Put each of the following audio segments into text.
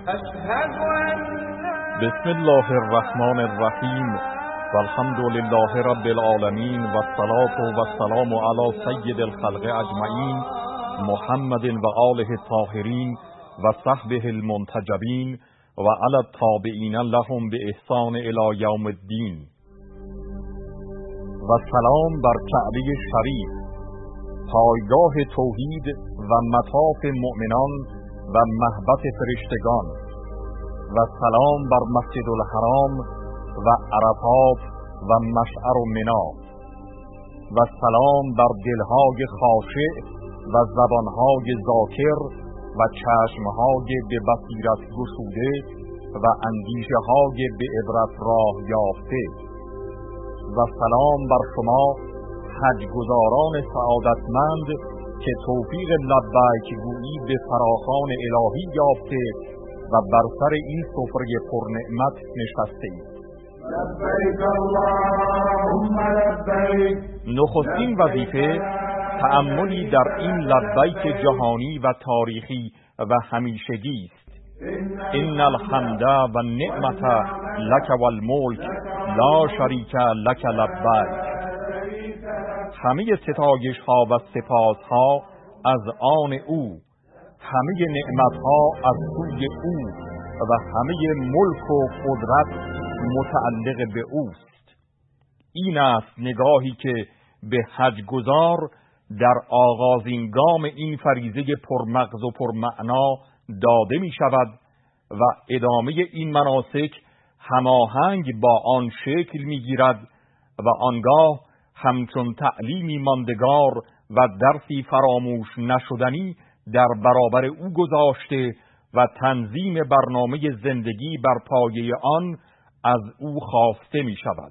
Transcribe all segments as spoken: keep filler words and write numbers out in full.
بسم الله الرحمن الرحیم و الحمد لله رب العالمین و الصلاة و السلام علی سید الخلق اجمعین محمد و آله الطاهرین و صحبه المنتجبین و علی التابعین لهم به احسان الی یوم الدین. و سلام بر کعبه شریف، پایگاه توحید و مطاف مؤمنان و مهبط فرشتگان، و سلام بر مسجد الحرام و عرفات و مشعر و منا، و سلام بر دلهای خاشع و زبانهای ذاکر و چشمهای به بصیرت گشوده و اندیشه‌های به عبرت راه یافته، و سلام بر شما حج‌گزاران سعادتمند که توفیق لبیک گویی به فراخوان الهی یافته و بر سر این سفره پرنعمت نشسته اید. لبیک اللهم لبیک. نخستین وظیفه تأملی در این لبیک جهانی و تاریخی و همیشگی است. ان الحمد و النعمت لک و الملک لا شریک لک لبیک. همه ستایش ها و سپاس ها از آن او، همه نعمت ها از سوی او و همه ملک و قدرت متعلق به اوست. این است نگاهی که به حج‌گزار در آغازین گام این فریضه پرمغز و پرمعنا داده می شود و ادامه این مناسک هماهنگ با آن شکل می گیرد و آنگاه همچون تعلیمی ماندگار و درسی فراموش نشدنی در برابر او گذاشته و تنظیم برنامه زندگی بر پایه آن از او خواسته می شود.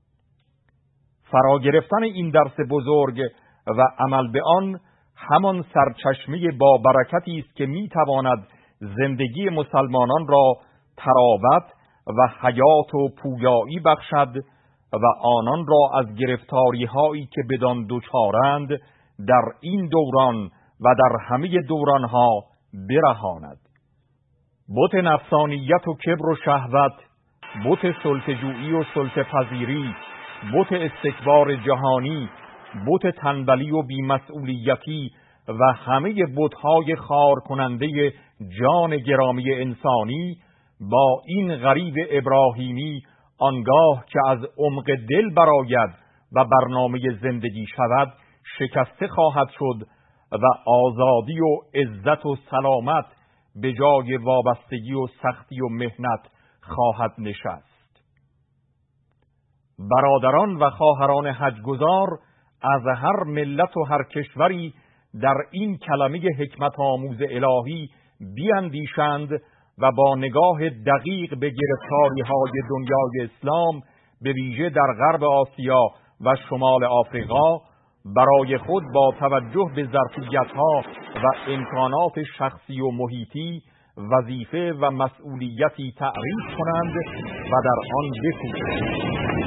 فرا گرفتن این درس بزرگ و عمل به آن همان سرچشمه با برکتی است که می تواند زندگی مسلمانان را تراوت و حیات و پویایی بخشد و آنان را از گرفتاری هایی که بدان دچارند در این دوران و در همه دورانها برهاند. بت نفسانیت و کبر و شهوت، بت سلطه‌جویی و سلطه‌پذیری، بت استکبار جهانی، بت تنبلی و بی‌مسئولیتی و همه بت‌های خار کننده جان گرامی انسانی با این غریب ابراهیمی آنگاه که از عمق دل براید و برنامه زندگی شود شکسته خواهد شد و آزادی و عزت و سلامت به جای وابستگی و سختی و مهنت خواهد نشست. برادران و خواهران حج‌گزار از هر ملت و هر کشوری در این کلمه حکمت آموز الهی بیاندیشند و با نگاه دقیق به گرفتاری های دنیای اسلام به ویژه در غرب آسیا و شمال آفریقا برای خود با توجه به ظرفیت‌ها و امکانات شخصی و محیطی وظیفه و مسئولیتی تعریف کنند و در آن بکوشند.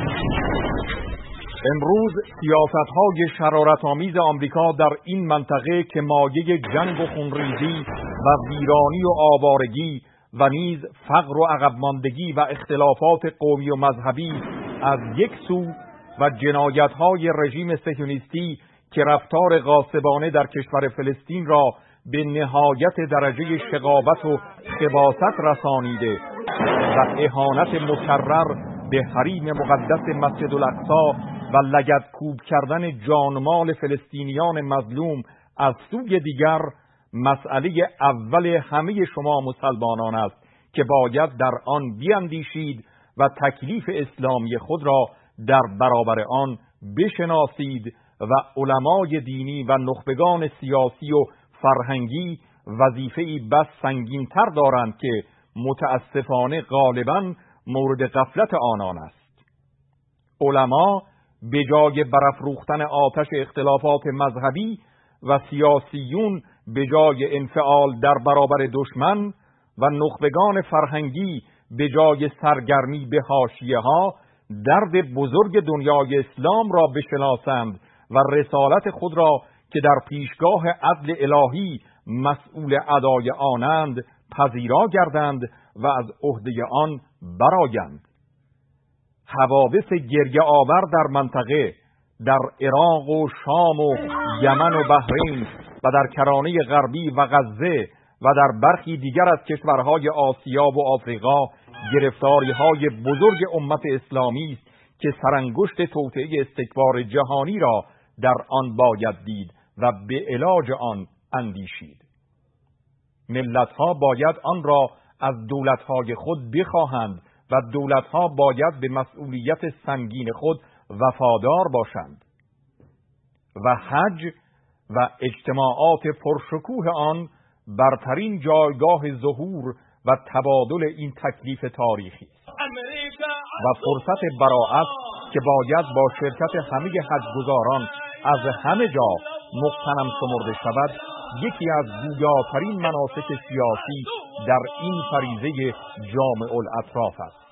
امروز سیاست‌های شرارت‌آمیز آمریکا در این منطقه که مایه جنگ و خونریزی و ویرانی و آوارگی و نیز فقر و عقب‌ماندگی و اختلافات قومی و مذهبی از یک سو و جنایت‌های رژیم صهیونیستی که رفتار غاصبانه در کشور فلسطین را به نهایت درجه شقاوت و خباثت رسانیده و اهانت مکرر به حریم مقدس مسجد الاقصی و لگدکوب کردن جانمال فلسطینیان مظلوم از سوی دیگر، مسئله اول همه شما مسلمانان است که باید در آن بیاندیشید و تکلیف اسلامی خود را در برابر آن بشناسید و علمای دینی و نخبگان سیاسی و فرهنگی وظیفه‌ای بس سنگین‌تر دارند که متاسفانه غالباً مورد غفلت آنان است. علما به جای برافروختن آتش اختلافات مذهبی و سیاسیون به جای انفعال در برابر دشمن و نخبگان فرهنگی به جای سرگرمی به حاشیه‌ها درد بزرگ دنیای اسلام را بشناسند و رسالت خود را که در پیشگاه عدل الهی مسئول ادای آنند پذیرا گردند و از عهده آن برآیند. حوادث گریه آور در منطقه، در عراق و شام و یمن و بحرین و در کرانه غربی و غزه و در برخی دیگر از کشورهای آسیا و آفریقا گرفتاری‌های بزرگ امت اسلامی است که سرانگشت توطئه استکبار جهانی را در آن باید دید و به علاج آن اندیشید. ملت‌ها باید آن را از دولت‌های خود بخواهند و دولت‌ها باید به مسئولیت سنگین خود وفادار باشند و حج و اجتماعات پرشکوه آن برترین جایگاه ظهور و تبادل این تکلیف تاریخی است و فرصت براءت که باید با شرکت همه حج‌گزاران از همه جا مغتنم شمرده شود، یکی از گویاترین مناسک سیاسی در این فریضه جامع الاطراف است.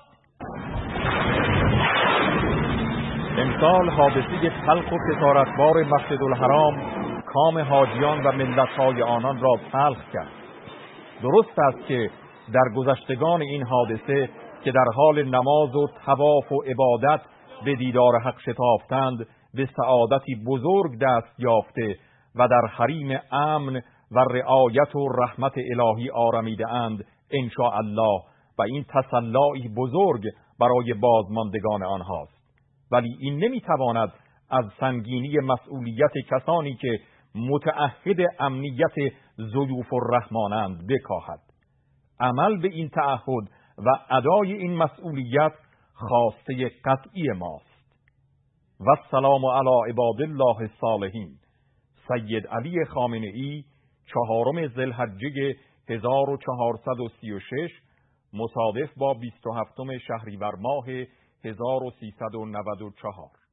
امسال حادثه تلخ و خسارتبار مسجد الحرام کام حاجیان و ملت‌های آنان را تلخ کرد. درست است که در گذشتگان این حادثه که در حال نماز و طواف و عبادت به دیدار حق شتافتند، به سعادتی بزرگ دست یافته و در حریم امن و رعایت و رحمت الهی آرمیده اند ان شاء الله، و این تسلایی بزرگ برای بازماندگان آنهاست. ولی این نمیتواند از سنگینی مسئولیت کسانی که متعهد امنیت ضیوف الرحمنند بکاهد. عمل به این تعهد و ادای این مسئولیت خواسته قطعی ماست. و السلام علی عباد الله الصالحین. سید علی خامنه‌ای، چهارم ذوالحجه هزار و چهارصد و سی و شش مصادف با بیست و هفتم شهریور ماه هزار و سیصد و نود و چهار.